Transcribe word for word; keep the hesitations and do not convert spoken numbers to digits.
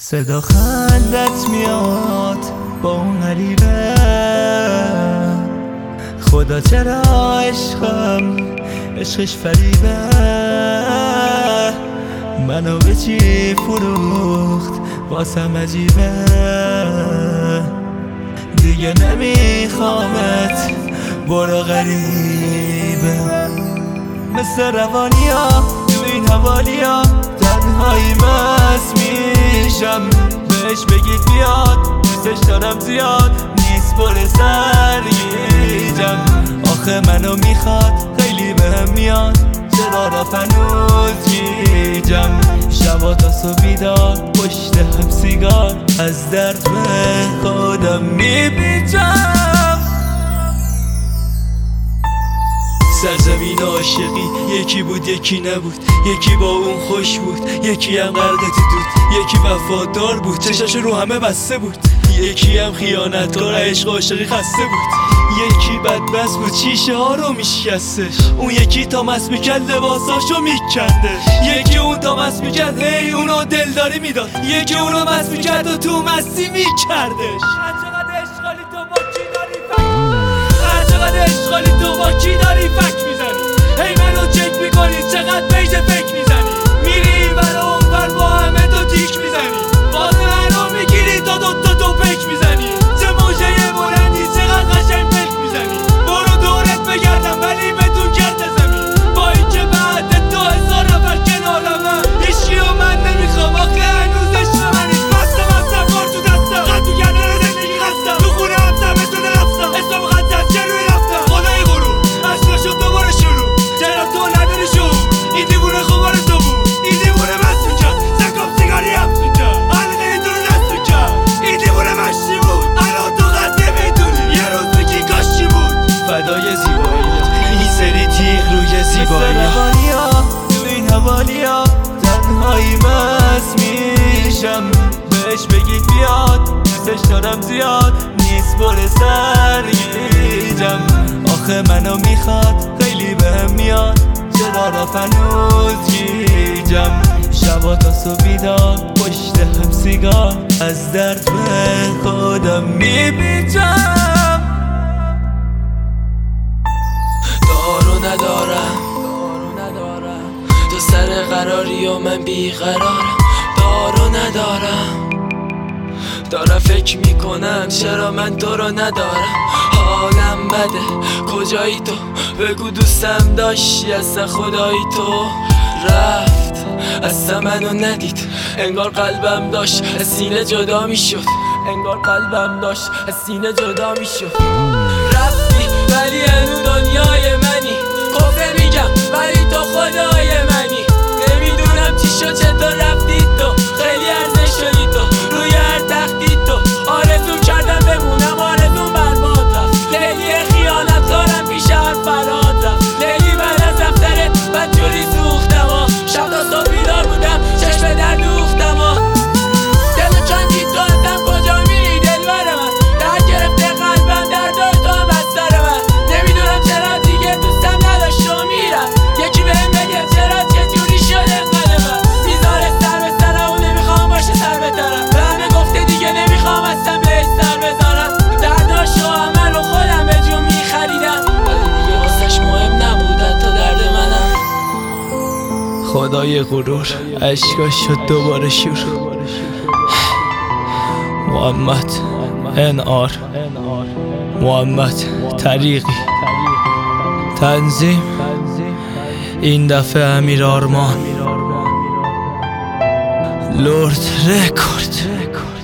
صدا خندت میاد با اون غریبه، خدا چرا عشقم عشقش فریبه، منو به چی فروخت واسم عجیبه، دیگه نمیخوامت برو غریبه. مثل روانیا تو این حوالیا تنهایی مست میشم، بهش بگید بیاد دوستش دارم زیاد نیست بر سرگیجم، آخه منو میخواد خیلی بهم میاد چرا رفت هنوز گیجم، شبا تا صبح بیدار پشت هم سیگار از درد به خودم میپیچم. سرزمین عاشقی یکی بود یکی نبود، یکی با اون خوش بود یکی هم غرق تو دود، یکی وفادار بود چشاش رو همه بسته بود، یکی هم خیانتکار عشق عاشقی خسته بود، یکی بدبست بود شیشه ها رو میشکستش، اون یکی تا مست میکرد لباساشو میکندش، یکی اون تا مست میکرد هی اونو دلداری میداد، یکی اونو مست میکرد و تو مستی میکردش. هرچقدر عشقالی تو با کی داری فک، هرچقدر عشقالی تو با کی داری فک میزنی، هی منو چک میکنی چقدر پیج فک میزنی، میری برا اون بر با همه تو تیک میزنی، باز منو میگیری تا دوتا تو پک میزنی، چه موجه بلندی چقدر قشنگ پک میزنی، برو دورت بگردم ولی بدون گرد زمین، با این که بعد تو هزار نفر کنارمه هیچکی و من نمیخوام آخه هنوز عشق منی، بستم بستم کار تو دستم خط تو گردن زندگی خستم، تو خونه هم زمستونه رفتم اسم مقدس چه روی رفتم، خدای غرور عشق شد دوباره شروع چرا تو نداری شروع، این دیوونه خوبار تو بود این دیوونه مست میکرد زکام سیگاری حبس میکرد حلقه تو رو دست میکرد، این دیوونه مشتی بود الان تو قد نمیدونی یه روز بگی کاش چی بود، فدای زیبایی این سری تیغ روی زیبایی ها تو این حوالیا تنهایی مست میشم، بهش بگید بیاد دوستش دارم زیاد نیست بر سرگیجم، آخه منو میخواد خیلی بهم میاد چرا رفت هنوز گیجم، شبا تا صبح بیدار پشت هم سیگار از درد به خودم میپیچم. دارو ندارم تو سر قراری و من بیقرارم، دارو ندارم دارم فکر میکنم چرا من تو رو ندارم، حالم بده کجایی تو بگو دوستم داشتی اصلا خدایی تو رفت اصلا منو ندید، انگار قلبم داشت از سینه جدا میشد، انگار قلبم داشت از سینه جدا میشد، رفتی ولی هنو دنیای منی، کفه میگم ولی تو خدای منی، نمیدونم چی شد چطور رفتی تو، خیلی ارزش شدی تو روی هر تختی تو، آرزو کردم بمونم آرزوم برباد رفت، لیلی خیانت کارم پیش هر فراد رفت، لیلی بعد از رفتنت بدجوری سوختم ها، شب تا صبح بیدار بودم چشم در دوختم ها، دل چندی تو ازم کجا میری دلبر من، در گرفته قلبم در دار تو هم بستر من، نمیدونم چرا دیگه دوستم نداشت و میرم، یکی بهم بگه چرا چجوری شده قلبم، میذاره سر به سرم و نمیخوام باشه سر بترم، به همه گفته دیگه نمیخوام اصلا بهش سر بذارم، درداشو همه رو خودم به جون میخریدم، ولی دیگه واسش مهم نبود حتی درد منم. خدای غرور عشقاش شد دوباره شور، محمد ان آر محمد طریقی، تنظیم این دفعه امیر آرمان، لرد رکورد.